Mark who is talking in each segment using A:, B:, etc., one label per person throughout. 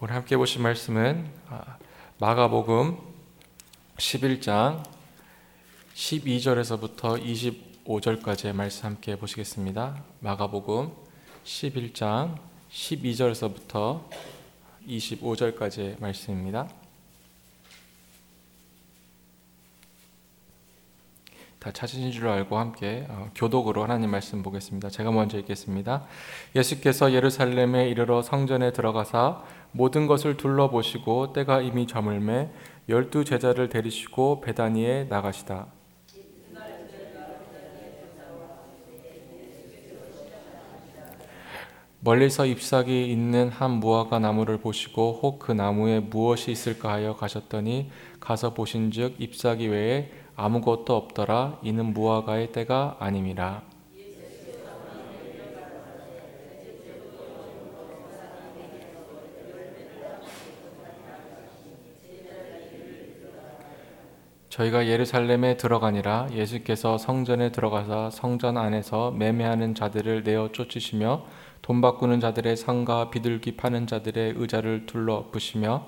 A: 오늘 함께 보실 말씀은 마가복음 11장 12절에서부터 25절까지의 말씀 함께 보시겠습니다. 마가복음 11장 12절에서부터 25절까지의 말씀입니다. 다 찾으신 줄 알고 함께 교독으로 하나님 말씀 보겠습니다. 제가 먼저 읽겠습니다. 예수께서 예루살렘에 이르러 성전에 들어가사 모든 것을 둘러보시고 때가 이미 저물매 12 제자를 데리시고 베다니에 나가시다. 멀리서 잎사귀 있는 한 무화과 나무를 보시고 혹 그 나무에 무엇이 있을까 하여 가셨더니 가서 보신즉 잎사귀 외에 아무것도 없더라. 이는 무화과의 때가 아님이라. 저희가 예루살렘에 들어가니라. 예수께서 성전에 들어가사 성전 안에서 매매하는 자들을 내어 쫓으시며 돈 바꾸는 자들의 상과 비둘기 파는 자들의 의자를 둘러 엎으시며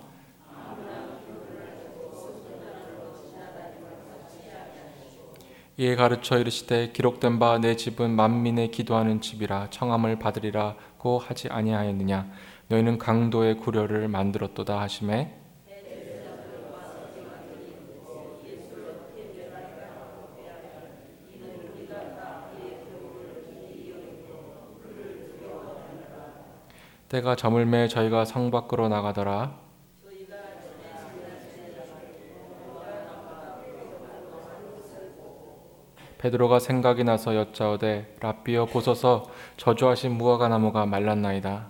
A: 이에 가르쳐 이르시되 기록된 바 내 집은 만민의 기도하는 집이라 청함을 받으리라고 하지 아니하였느냐. 너희는 강도의 구려를 만들었도다 하시매 때가 저물매 저희가 성 밖으로 나가더라. 베드로가 생각이 나서 여짜오되 랍비여 보소서 저주하신 무화과 나무가 말랐나이다.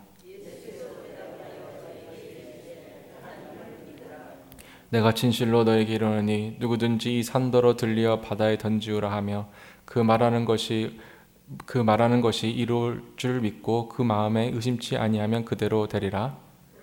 A: 내가 진실로 너에게 이르노니 누구든지 이 산더러 들리어 바다에 던지우라 하며 그 말하는 것이 이룰 줄 믿고 그 마음에 의심치 아니하면 그대로 되리라.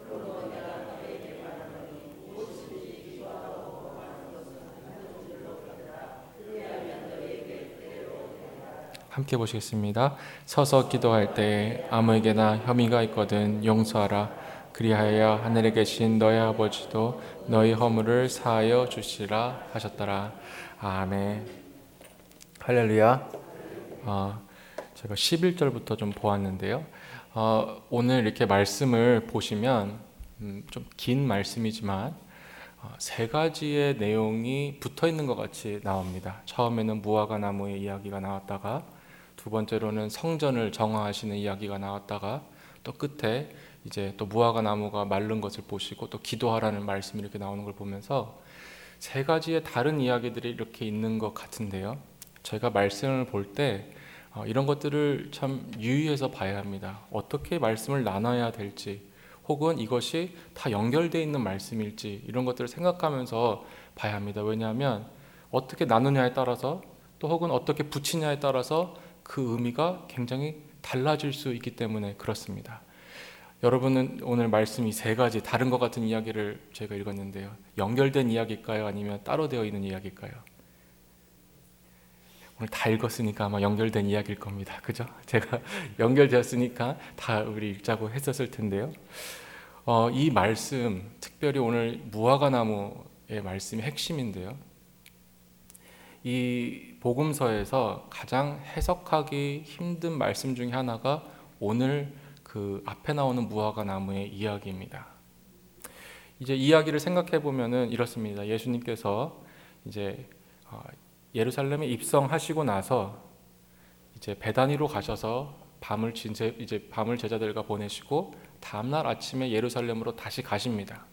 A: 함께 보시겠습니다. 서서 기도할 때에 아무에게나 혐의가 있거든 용서하라. 그리하여 하늘에 계신 너희 아버지도 너희 허물을 사하여 주시라 하셨더라. 아멘. 할렐루야. 제가 11절부터 좀 보았는데요. 오늘 이렇게 말씀을 보시면 좀 긴 말씀이지만 세 가지의 내용이 붙어 있는 것 같이 나옵니다. 처음에는 무화과 나무의 이야기가 나왔다가 두 번째로는 성전을 정화하시는 이야기가 나왔다가 또 끝에 이제 또 무화과 나무가 마른 것을 보시고 또 기도하라는 말씀이 이렇게 나오는 걸 보면서 세 가지의 다른 이야기들이 이렇게 있는 것 같은데요. 제가 말씀을 볼 때 이런 것들을 참 유의해서 봐야 합니다. 어떻게 말씀을 나눠야 될지 혹은 이것이 다 연결되어 있는 말씀일지 이런 것들을 생각하면서 봐야 합니다. 왜냐하면 어떻게 나누냐에 따라서 또 혹은 어떻게 붙이냐에 따라서 그 의미가 굉장히 달라질 수 있기 때문에 그렇습니다. 여러분은 오늘 말씀 이 세 가지 다른 것 같은 이야기를 제가 읽었는데요. 연결된 이야기일까요? 아니면 따로 되어 있는 이야기일까요? 오늘 다 읽었으니까 아마 연결된 이야기일 겁니다. 그죠? 제가 연결되었으니까 다 우리 읽자고 했었을 텐데요. 이 말씀, 특별히 오늘 무화과 나무의 말씀이 핵심인데요. 이 복음서에서 가장 해석하기 힘든 말씀 중에 하나가 오늘 그 앞에 나오는 무화과 나무의 이야기입니다. 이제 이야기를 생각해 보면은 이렇습니다. 예수님께서 이제 예루살렘에 입성하시고 나서 이제 베다니로 가셔서 밤을 제자들과 보내시고 다음 날 아침에 예루살렘으로 다시 가십니다.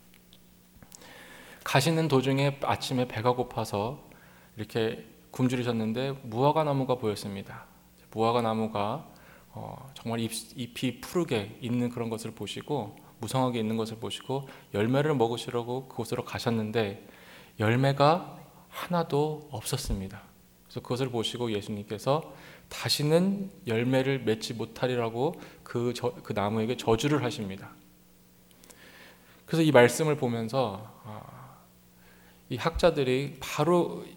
A: 가시는 도중에 아침에 배가 고파서 이렇게 굶주리셨는데 무화과 나무가 보였습니다. 무화과 나무가 정말 잎이 푸르게 있는 그런 것을 보시고 무성하게 있는 것을 보시고 열매를 먹으시려고 그곳으로 가셨는데 열매가 하나도 없었습니다. 그래서 그것을 보시고 예수님께서 다시는 열매를 맺지 못하리라고 그 나무에게 저주를 하십니다. 그래서 이 말씀을 보면서 이 학자들이 바로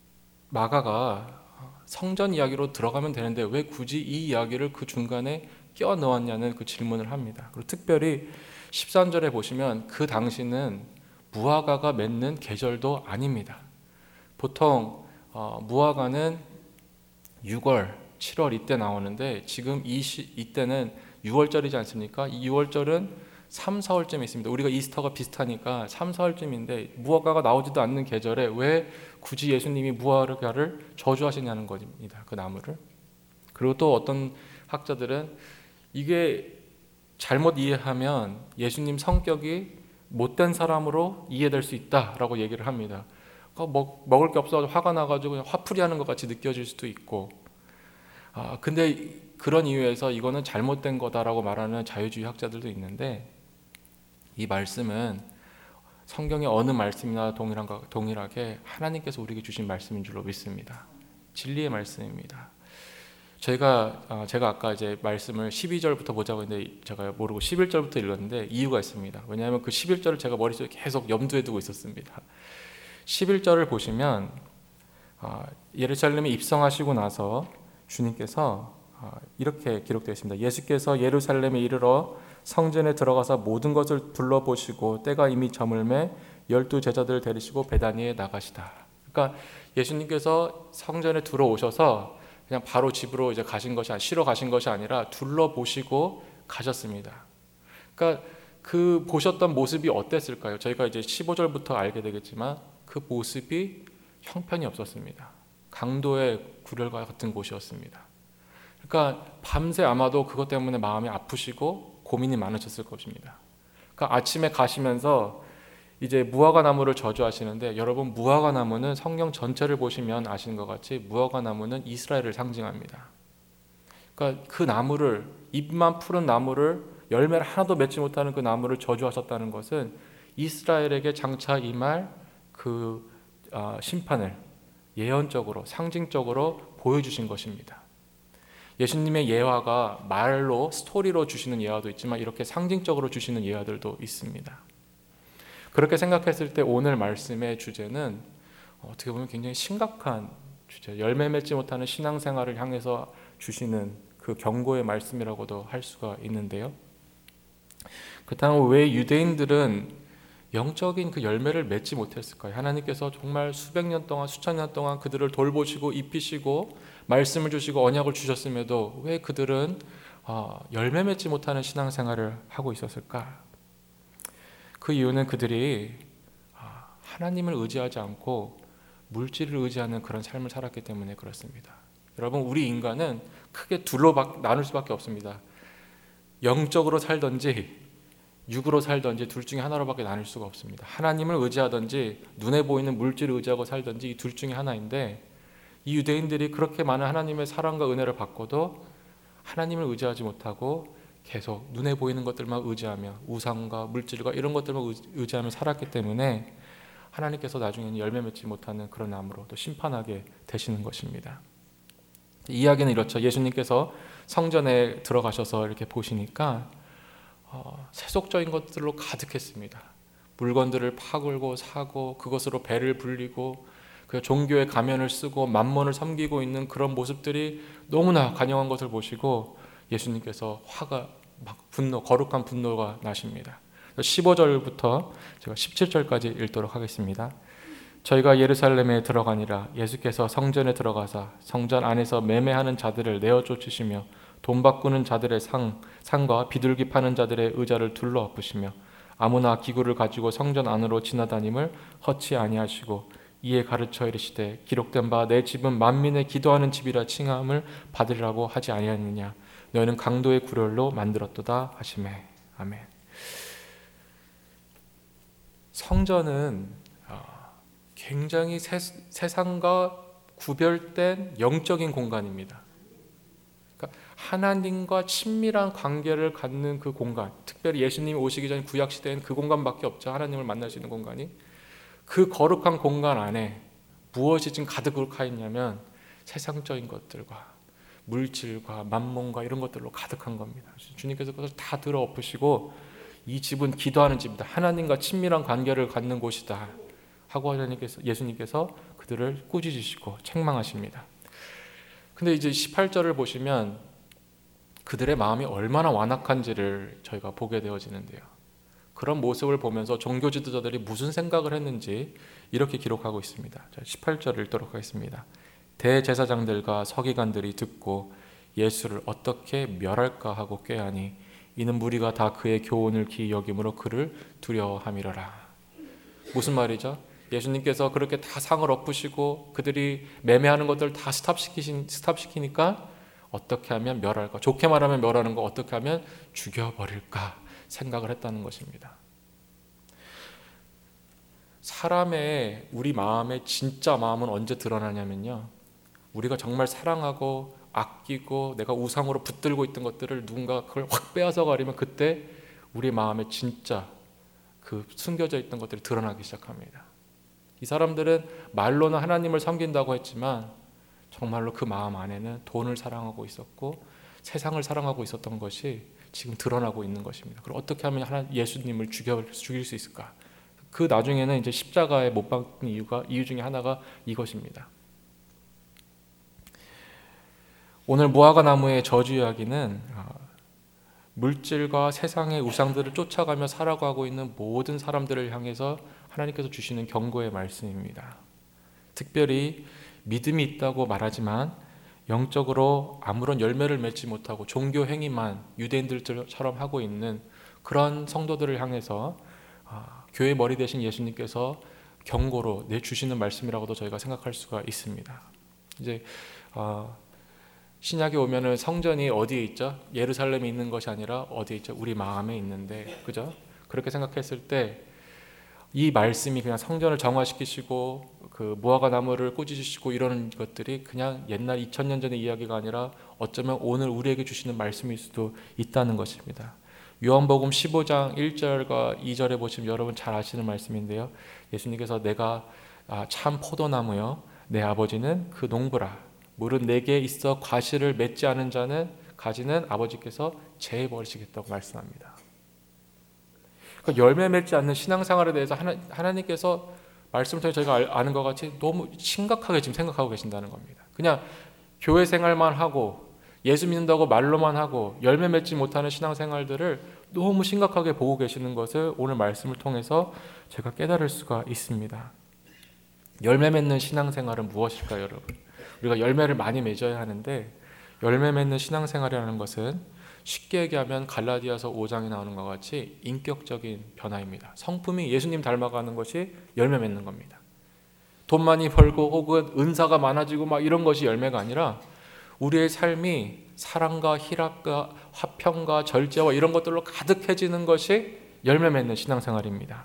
A: 마가가 성전 이야기로 들어가면 되는데 왜 굳이 이 이야기를 그 중간에 끼워 넣었냐는 그 질문을 합니다. 그리고 특별히 13절에 보시면 그 당시는 무화과가 맺는 계절도 아닙니다. 보통 무화과는 6월, 7월 이때 나오는데 지금 이때는 6월절이지 않습니까? 이 6월절은 3, 4월쯤에 있습니다. 우리가 이스터가 비슷하니까 3, 4월쯤인데 무화과가 나오지도 않는 계절에 왜 굳이 예수님이 무화과를 저주하시냐는 겁니다. 그 나무를. 그리고 또 어떤 학자들은 이게 잘못 이해하면 예수님 성격이 못된 사람으로 이해될 수 있다라고 얘기를 합니다. 먹을 게 없어서 화가 나가지고 그냥 화풀이하는 것 같이 느껴질 수도 있고, 근데 그런 이유에서 이거는 잘못된 거다라고 말하는 자유주의 학자들도 있는데, 이 말씀은 성경의 어느 말씀이나 동일하게 하나님께서 우리에게 주신 말씀인 줄로 믿습니다. 진리의 말씀입니다. 제가 아까 이제 말씀을 12절부터 보자고 했는데 제가 모르고 11절부터 읽었는데 이유가 있습니다. 왜냐하면 그 11절을 제가 머릿속에 계속 염두에 두고 있었습니다. 11절을 보시면 예루살렘에 입성하시고 나서 주님께서 이렇게 기록되어 있습니다. 예수께서 예루살렘에 이르러 성전에 들어가서 모든 것을 둘러보시고 때가 이미 저물매 12 제자들을 데리시고 베다니에 나가시다. 그러니까 예수님께서 성전에 들어오셔서 그냥 바로 집으로 이제 쉬러 가신 것이 아니라 둘러보시고 가셨습니다. 그러니까 그 보셨던 모습이 어땠을까요? 저희가 이제 15절부터 알게 되겠지만 그 모습이 형편이 없었습니다. 강도의 굴혈과 같은 곳이었습니다. 그러니까 밤새 아마도 그것 때문에 마음이 아프시고 고민이 많으셨을 것입니다. 그러니까 아침에 가시면서 이제 무화과 나무를 저주하시는데, 여러분 무화과 나무는 성경 전체를 보시면 아시는 것 같이 무화과 나무는 이스라엘을 상징합니다. 그러니까 그 나무를, 잎만 푸른 나무를, 열매를 하나도 맺지 못하는 그 나무를 저주하셨다는 것은 이스라엘에게 장차 임할 그 심판을 예언적으로 상징적으로 보여주신 것입니다. 예수님의 예화가 말로 스토리로 주시는 예화도 있지만 이렇게 상징적으로 주시는 예화들도 있습니다. 그렇게 생각했을 때 오늘 말씀의 주제는 어떻게 보면 굉장히 심각한 주제, 열매 맺지 못하는 신앙생활을 향해서 주시는 그 경고의 말씀이라고도 할 수가 있는데요. 그렇다면 왜 유대인들은 영적인 그 열매를 맺지 못했을까요? 하나님께서 정말 수백 년 동안, 수천 년 동안 그들을 돌보시고 입히시고 말씀을 주시고 언약을 주셨음에도 왜 그들은 열매 맺지 못하는 신앙생활을 하고 있었을까? 그 이유는 그들이 하나님을 의지하지 않고 물질을 의지하는 그런 삶을 살았기 때문에 그렇습니다. 여러분, 우리 인간은 크게 둘로 나눌 수밖에 없습니다. 영적으로 살든지 육으로 살든지 둘 중에 하나로밖에 나눌 수가 없습니다. 하나님을 의지하든지 눈에 보이는 물질을 의지하고 살든지 이 둘 중에 하나인데, 이 유대인들이 그렇게 많은 하나님의 사랑과 은혜를 받고도 하나님을 의지하지 못하고 계속 눈에 보이는 것들만 의지하며 우상과 물질과 이런 것들만 의지하며 살았기 때문에 하나님께서 나중에는 열매 맺지 못하는 그런 나무로 또 심판하게 되시는 것입니다. 이야기는 이렇죠. 예수님께서 성전에 들어가셔서 이렇게 보시니까 세속적인 것들로 가득했습니다. 물건들을 파걸고 사고 그것으로 배를 불리고 그 종교의 가면을 쓰고 만몬을 섬기고 있는 그런 모습들이 너무나 간영한 것을 보시고 예수님께서 화가 막 거룩한 분노가 나십니다. 15절부터 제가 17절까지 읽도록 하겠습니다. 저희가 예루살렘에 들어가니라. 예수께서 성전에 들어가사 성전 안에서 매매하는 자들을 내어 쫓으시며 돈 바꾸는 자들의 상과 비둘기 파는 자들의 의자를 둘러 엎으시며 아무나 기구를 가지고 성전 안으로 지나다님을 허치 아니하시고 이에 가르쳐 이르시되 기록된 바 내 집은 만민의 기도하는 집이라 칭함을 받으리라고 하지 아니하느냐. 너희는 강도의 굴혈로 만들었도다 하시매. 아멘. 성전은 굉장히 세상과 구별된 영적인 공간입니다. 그러니까 하나님과 친밀한 관계를 갖는 그 공간, 특별히 예수님이 오시기 전 구약시대에는 그 공간밖에 없죠. 하나님을 만날 수 있는 공간이. 그 거룩한 공간 안에 무엇이 지금 가득 차 있냐면 세상적인 것들과 물질과 만몬과 이런 것들로 가득한 겁니다. 주님께서 그것을 다 들어 엎으시고 이 집은 기도하는 집이다. 하나님과 친밀한 관계를 갖는 곳이다. 하고 예수님께서 그들을 꾸짖으시고 책망하십니다. 근데 이제 18절을 보시면 그들의 마음이 얼마나 완악한지를 저희가 보게 되어지는데요. 그런 모습을 보면서 종교 지도자들이 무슨 생각을 했는지 이렇게 기록하고 있습니다. 18절을 읽도록 하겠습니다. 대제사장들과 서기관들이 듣고 예수를 어떻게 멸할까 하고 꾀하니 이는 무리가 다 그의 교훈을 기이 여김으로 그를 두려워함이러라. 무슨 말이죠? 예수님께서 그렇게 다 상을 엎으시고 그들이 매매하는 것들 다 스탑시키니까 어떻게 하면 멸할까? 좋게 말하면 멸하는 거, 어떻게 하면 죽여버릴까 생각을 했다는 것입니다. 사람의 우리 마음의 진짜 마음은 언제 드러나냐면요, 우리가 정말 사랑하고 아끼고 내가 우상으로 붙들고 있던 것들을 누군가 그걸 확 빼앗아 가리면 그때 우리 마음에 진짜 그 숨겨져 있던 것들이 드러나기 시작합니다. 이 사람들은 말로는 하나님을 섬긴다고 했지만 정말로 그 마음 안에는 돈을 사랑하고 있었고 세상을 사랑하고 있었던 것이 지금 드러나고 있는 것입니다. 그럼 어떻게 하면 예수님을 죽일 수 있을까? 그 나중에는 이제 십자가에 못 박는 이유 중에 하나가 이것입니다. 오늘 무화과 나무의 저주 이야기는 물질과 세상의 우상들을 쫓아가며 살아가고 있는 모든 사람들을 향해서 하나님께서 주시는 경고의 말씀입니다. 특별히 믿음이 있다고 말하지만 영적으로 아무런 열매를 맺지 못하고 종교 행위만 유대인들처럼 하고 있는 그런 성도들을 향해서 교회 머리 대신 예수님께서 경고로 내주시는 말씀이라고도 저희가 생각할 수가 있습니다. 이제 신약에 오면은 성전이 어디에 있죠? 예루살렘에 있는 것이 아니라 어디에 있죠? 우리 마음에 있는데, 그죠? 그렇게 생각했을 때 이 말씀이 그냥 성전을 정화시키시고 그 무화과 나무를 꾸짖으시고 이러는 것들이 그냥 옛날 2000년 전의 이야기가 아니라 어쩌면 오늘 우리에게 주시는 말씀일 수도 있다는 것입니다. 요한복음 15장 1절과 2절에 보시면 여러분 잘 아시는 말씀인데요, 예수님께서 내가 참 포도나무요 내 아버지는 그 농부라. 물은 내게 있어 과실을 맺지 않은 자는 가지는 아버지께서 제해 버리시겠다고 말씀합니다. 그러니까 열매 맺지 않는 신앙생활에 대해서 하나님께서 말씀을 통해 저희가 아는 것 같이 너무 심각하게 지금 생각하고 계신다는 겁니다. 그냥 교회 생활만 하고 예수 믿는다고 말로만 하고 열매 맺지 못하는 신앙생활들을 너무 심각하게 보고 계시는 것을 오늘 말씀을 통해서 제가 깨달을 수가 있습니다. 열매 맺는 신앙생활은 무엇일까요, 여러분? 우리가 열매를 많이 맺어야 하는데 열매 맺는 신앙생활이라는 것은 쉽게 얘기하면 갈라디아서 5장에 나오는 것 같이 인격적인 변화입니다. 성품이 예수님 닮아가는 것이 열매 맺는 겁니다. 돈 많이 벌고 혹은 은사가 많아지고 막 이런 것이 열매가 아니라 우리의 삶이 사랑과 희락과 화평과 절제와 이런 것들로 가득해지는 것이 열매 맺는 신앙생활입니다.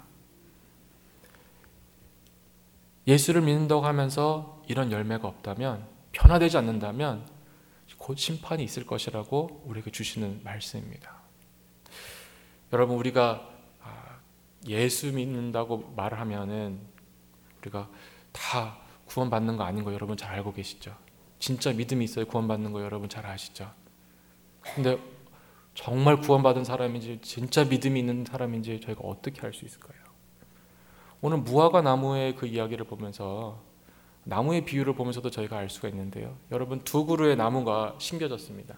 A: 예수를 믿는다고 하면서 이런 열매가 없다면, 변화되지 않는다면 곧 심판이 있을 것이라고 우리에게 주시는 말씀입니다. 여러분, 우리가 예수 믿는다고 말하면은 우리가 다 구원받는 거 아닌 거 여러분 잘 알고 계시죠? 진짜 믿음이 있어야 구원받는 거 여러분 잘 아시죠? 근데 정말 구원받은 사람인지 진짜 믿음이 있는 사람인지 저희가 어떻게 알 수 있을까요? 오늘 무화과 나무의 그 이야기를 보면서 나무의 비유를 보면서도 저희가 알 수가 있는데요, 여러분 두 그루의 나무가 심겨졌습니다.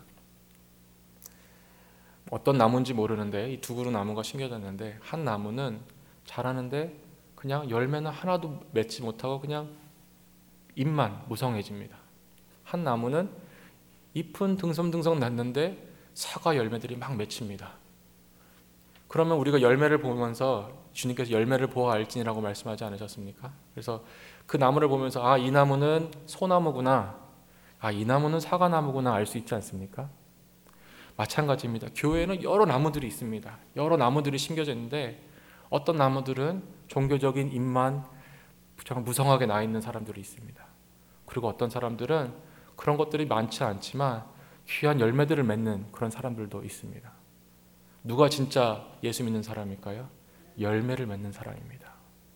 A: 어떤 나무인지 모르는데 이 두 그루 나무가 심겨졌는데 한 나무는 자라는데 그냥 열매는 하나도 맺지 못하고 그냥 잎만 무성해집니다. 한 나무는 잎은 등성등성 났는데 사과 열매들이 막 맺힙니다. 그러면 우리가 열매를 보면서 주님께서 열매를 보아 알지니라고 말씀하지 않으셨습니까? 그래서 그 나무를 보면서 이 나무는 소나무구나, 이 나무는 사과나무구나 알 수 있지 않습니까? 마찬가지입니다. 교회에는 여러 나무들이 있습니다. 여러 나무들이 심겨져 있는데 어떤 나무들은 종교적인 잎만 정말 무성하게 나 있는 사람들이 있습니다. 그리고 어떤 사람들은 그런 것들이 많지 않지만 귀한 열매들을 맺는 그런 사람들도 있습니다. 누가 진짜 예수 믿는 사람일까요? 열매를 맺는 사람입니다.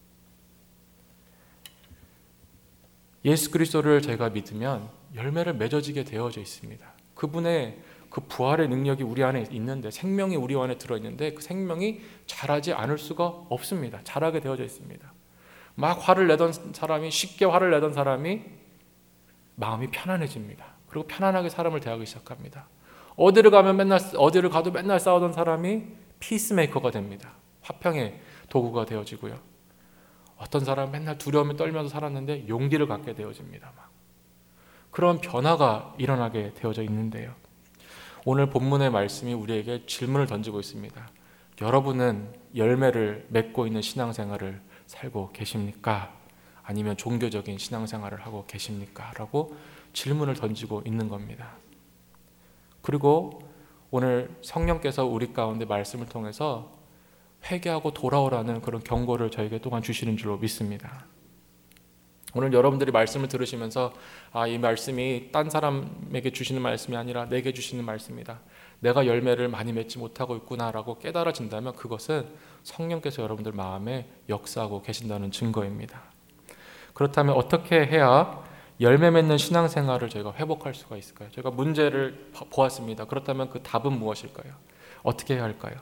A: 예수 그리스도를 저희가 믿으면 열매를 맺어지게 되어져 있습니다. 그분의 그 부활의 능력이 우리 안에 있는데, 생명이 우리 안에 들어있는데 그 생명이 자라지 않을 수가 없습니다. 자라게 되어져 있습니다. 막 화를 내던 사람이, 쉽게 화를 내던 사람이 마음이 편안해집니다. 그리고 편안하게 사람을 대하기 시작합니다. 어디를 가도 맨날 싸우던 사람이 피스메이커가 됩니다. 화평의 도구가 되어지고요. 어떤 사람은 맨날 두려움에 떨면서 살았는데 용기를 갖게 되어집니다. 그런 변화가 일어나게 되어져 있는데요. 오늘 본문의 말씀이 우리에게 질문을 던지고 있습니다. 여러분은 열매를 맺고 있는 신앙생활을 살고 계십니까? 아니면 종교적인 신앙생활을 하고 계십니까? 라고 질문을 던지고 있는 겁니다. 그리고 오늘 성령께서 우리 가운데 말씀을 통해서 회개하고 돌아오라는 그런 경고를 저에게 또한 주시는 줄로 믿습니다. 오늘 여러분들이 말씀을 들으시면서 이 말씀이 딴 사람에게 주시는 말씀이 아니라 내게 주시는 말씀이다. 내가 열매를 많이 맺지 못하고 있구나라고 깨달아진다면 그것은 성령께서 여러분들 마음에 역사하고 계신다는 증거입니다. 그렇다면 어떻게 해야 열매 맺는 신앙생활을 저희가 회복할 수가 있을까요? 저희가 문제를 보았습니다. 그렇다면 그 답은 무엇일까요? 어떻게 해야 할까요?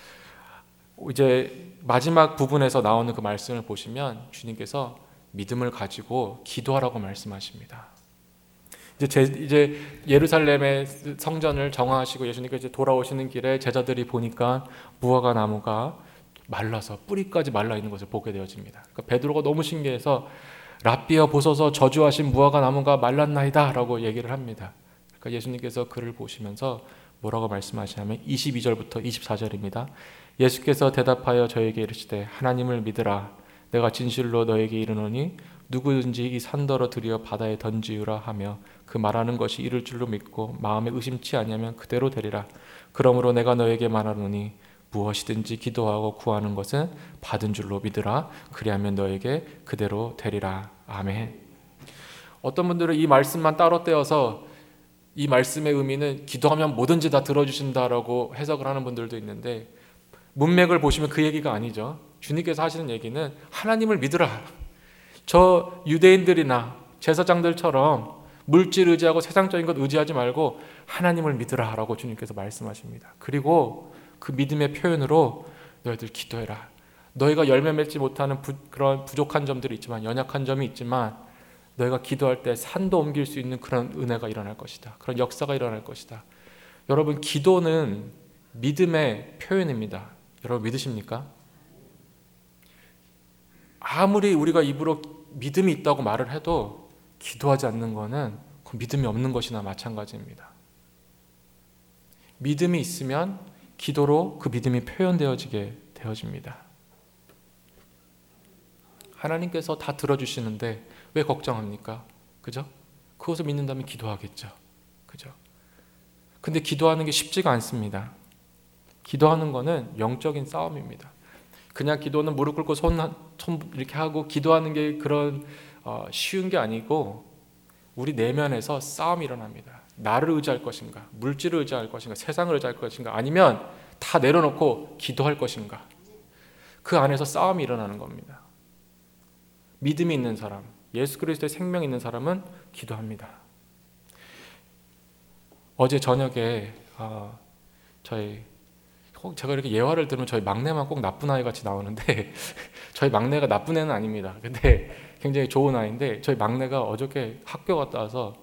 A: 이제 마지막 부분에서 나오는 그 말씀을 보시면 주님께서 믿음을 가지고 기도하라고 말씀하십니다. 이제 예루살렘의 성전을 정화하시고 예수님께서 이제 돌아오시는 길에 제자들이 보니까 무화과 나무가 말라서 뿌리까지 말라 있는 것을 보게 되어집니다. 그러니까 베드로가 너무 신기해서 랍비여 보소서 저주하신 무화과 나무가 말랐나이다 라고 얘기를 합니다. 그러니까 예수님께서 그를 보시면서 뭐라고 말씀하시냐면 22절부터 24절입니다. 예수께서 대답하여 저에게 이르시되 하나님을 믿으라. 내가 진실로 너에게 이르노니 누구든지 이 산더러 들여 바다에 던지우라 하며 그 말하는 것이 이룰 줄로 믿고 마음에 의심치 아니하면 그대로 되리라. 그러므로 내가 너에게 말하노니 무엇이든지 기도하고 구하는 것은 받은 줄로 믿으라. 그리하면 너에게 그대로 되리라. 아멘. 어떤 분들은 이 말씀만 따로 떼어서 이 말씀의 의미는 기도하면 뭐든지 다 들어주신다라고 해석을 하는 분들도 있는데 문맥을 보시면 그 얘기가 아니죠. 주님께서 하시는 얘기는 하나님을 믿으라. 저 유대인들이나 제사장들처럼 물질 의지하고 세상적인 것 의지하지 말고 하나님을 믿으라 라고 주님께서 말씀하십니다. 그리고 그 믿음의 표현으로 너희들 기도해라. 너희가 열매 맺지 못하는 그런 부족한 점들이 있지만 연약한 점이 있지만 너희가 기도할 때 산도 옮길 수 있는 그런 은혜가 일어날 것이다. 그런 역사가 일어날 것이다. 여러분 기도는 믿음의 표현입니다. 여러분 믿으십니까? 아무리 우리가 입으로 믿음이 있다고 말을 해도 기도하지 않는 것은 그 믿음이 없는 것이나 마찬가지입니다. 믿음이 있으면 기도로 그 믿음이 표현되어지게 되어집니다. 하나님께서 다 들어주시는데 왜 걱정합니까? 그죠? 그것을 믿는다면 기도하겠죠. 그죠? 근데 기도하는 게 쉽지가 않습니다. 기도하는 거는 영적인 싸움입니다. 그냥 기도는 무릎 꿇고 손 이렇게 하고 기도하는 게 그런 쉬운 게 아니고 우리 내면에서 싸움이 일어납니다. 나를 의지할 것인가, 물질을 의지할 것인가, 세상을 의지할 것인가, 아니면 다 내려놓고 기도할 것인가. 그 안에서 싸움이 일어나는 겁니다. 믿음이 있는 사람, 예수 그리스도의 생명이 있는 사람은 기도합니다. 어제 저녁에 제가 이렇게 예화를 들으면 저희 막내만 꼭 나쁜 아이 같이 나오는데 저희 막내가 나쁜 애는 아닙니다. 근데 굉장히 좋은 아이인데 저희 막내가 어저께 학교 갔다 와서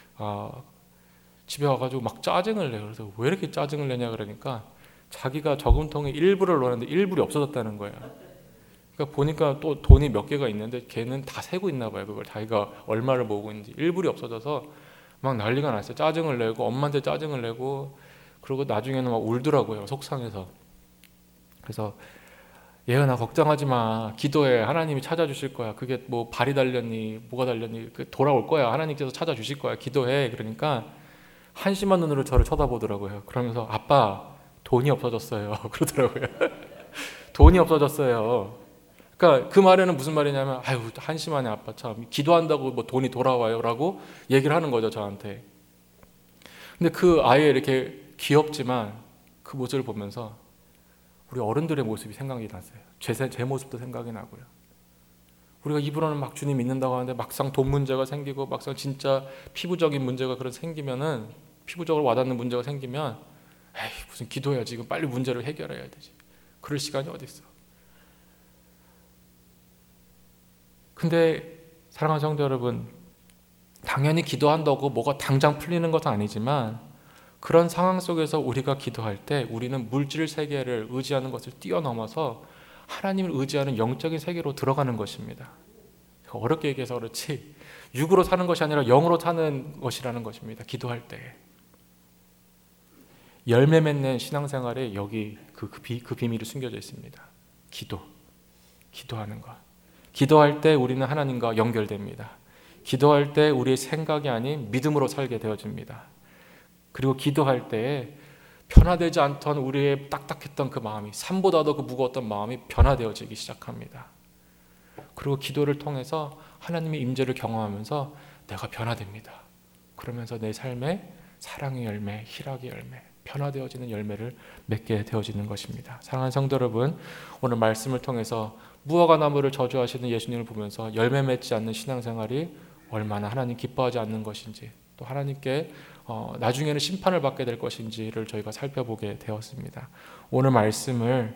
A: 집에 와가지고 막 짜증을 내요. 그래서 왜 이렇게 짜증을 내냐 그러니까 자기가 저금통에 1불을 넣었는데 1불이 없어졌다는 거예요. 그러니까 보니까 또 돈이 몇 개가 있는데 걔는 다 세고 있나 봐요. 그걸 자기가 얼마를 모으고 있는지 1불이 없어져서 막 난리가 났어요. 짜증을 내고 엄마한테 짜증을 내고 그리고 나중에는 막 울더라고요. 속상해서. 그래서 예은아 걱정하지 마. 기도해. 하나님이 찾아주실 거야. 그게 뭐 발이 달렸니 뭐가 달렸니 돌아올 거야. 하나님께서 찾아주실 거야. 기도해. 그러니까 한심한 눈으로 저를 쳐다보더라고요. 그러면서 아빠 돈이 없어졌어요. 그러더라고요. 돈이 없어졌어요. 그러니까 그 말에는 무슨 말이냐면 아유 한심하네 아빠 참 기도한다고 뭐 돈이 돌아와요 라고 얘기를 하는 거죠 저한테. 근데 그 아이의 이렇게 귀엽지만 그 모습을 보면서 우리 어른들의 모습이 생각이 났어요. 제 모습도 생각이 나고요. 우리가 입으로는 막 주님 믿는다고 하는데 막상 돈 문제가 생기고 막상 진짜 피부적인 문제가 그런 생기면은 피부적으로 와닿는 문제가 생기면 에이 무슨 기도해야 지금 빨리 문제를 해결해야 되지. 그럴 시간이 어디 있어. 근데 사랑하는 성도 여러분 당연히 기도한다고 뭐가 당장 풀리는 것은 아니지만 그런 상황 속에서 우리가 기도할 때 우리는 물질 세계를 의지하는 것을 뛰어넘어서 하나님을 의지하는 영적인 세계로 들어가는 것입니다. 어렵게 얘기해서 그렇지 육으로 사는 것이 아니라 영으로 사는 것이라는 것입니다. 기도할 때 열매 맺는 신앙생활에 여기 그 비밀이 숨겨져 있습니다. 기도하는 것. 기도할 때 우리는 하나님과 연결됩니다. 기도할 때 우리의 생각이 아닌 믿음으로 살게 되어집니다. 그리고 기도할 때 변화되지 않던 우리의 딱딱했던 그 마음이, 산보다도 그 무거웠던 마음이 변화되어지기 시작합니다. 그리고 기도를 통해서 하나님의 임재를 경험하면서 내가 변화됩니다. 그러면서 내 삶에 사랑의 열매, 희락의 열매, 변화되어지는 열매를 맺게 되어지는 것입니다. 사랑하는 성도 여러분, 오늘 말씀을 통해서 무화과 나무를 저주하시는 예수님을 보면서 열매 맺지 않는 신앙생활이 얼마나 하나님 기뻐하지 않는 것인지, 또 하나님께 나중에는 심판을 받게 될 것인지를 저희가 살펴보게 되었습니다. 오늘 말씀을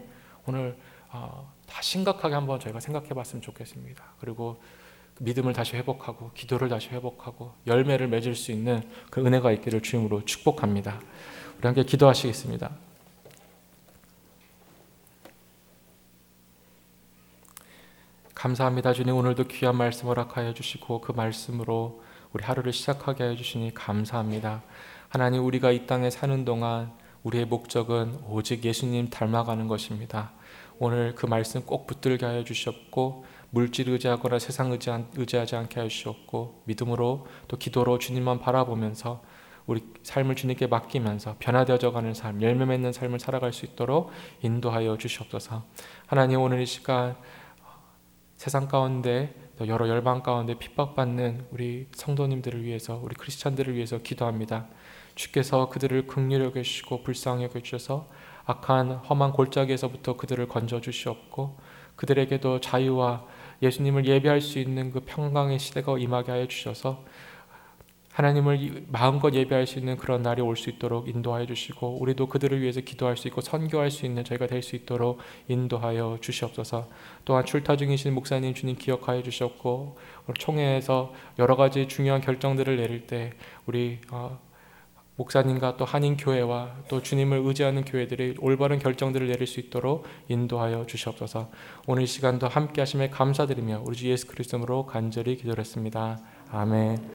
A: 다 심각하게 한번 저희가 생각해 봤으면 좋겠습니다. 그리고 믿음을 다시 회복하고 기도를 다시 회복하고 열매를 맺을 수 있는 그 은혜가 있기를 주님으로 축복합니다. 우리 함께 기도하시겠습니다. 감사합니다. 주님, 오늘도 귀한 말씀 허락하여 주시고 그 말씀으로 우리 하루를 시작하게 하여 주시니 감사합니다. 하나님, 우리가 이 땅에 사는 동안 우리의 목적은 오직 예수님 닮아가는 것입니다. 오늘 그 말씀 꼭 붙들게 하여 주시옵고 물질 의지하거나 세상 의지하지 않게 하여 주시옵고 믿음으로 또 기도로 주님만 바라보면서 우리 삶을 주님께 맡기면서 변화되어져가는 삶, 열매 맺는 삶을 살아갈 수 있도록 인도하여 주시옵소서. 하나님, 오늘 이 시간 세상 가운데 또 여러 열방 가운데 핍박받는 우리 성도님들을 위해서, 우리 크리스찬들을 위해서 기도합니다. 주께서 그들을 긍휼히 여겨주시고 불쌍히 여겨주셔서 악한 험한 골짜기에서부터 그들을 건져 주시옵고 그들에게도 자유와 예수님을 예배할 수 있는 그 평강의 시대가 임하게 하여 주셔서 하나님을 마음껏 예배할 수 있는 그런 날이 올 수 있도록 인도하여 주시고 우리도 그들을 위해서 기도할 수 있고 선교할 수 있는 저희가 될 수 있도록 인도하여 주시옵소서. 또한 출타 중이신 목사님 주님 기억하여 주셨고 총회에서 여러 가지 중요한 결정들을 내릴 때 우리 목사님과 또 한인교회와 또 주님을 의지하는 교회들이 올바른 결정들을 내릴 수 있도록 인도하여 주시옵소서. 오늘 이 시간도 함께 하심에 감사드리며 우리 주 예수 그리스도로 간절히 기도했습니다. 아멘.